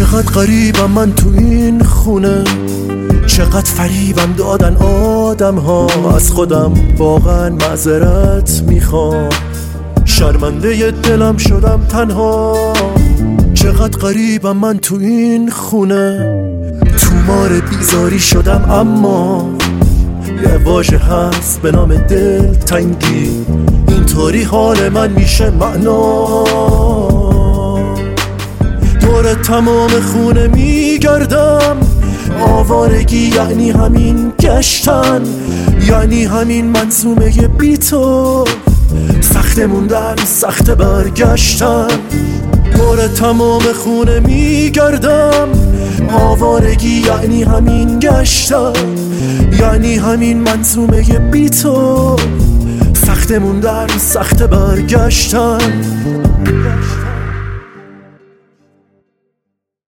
چقدر غریبم من تو این خونه، چقدر فریبم دادن آدم ها. از خودم واقعا معذرت میخوام، شرمنده دلم شدم تنها. چقدر غریبم من تو این خونه، تو مار بیزاری شدم. اما یه واژه هست به نام دلتنگی، اینطوری حال من میشه معنا. دور تمام خونه میگردم، آوارگی یعنی همین گشتن، یعنی همین منظومه بی تو، سخت موندن سخت برگشتن. دور تمام خونه میگردم، آوارگی یعنی همین گشتن، یعنی همین منظومه بی تو، سخت موندن سخت برگشتن.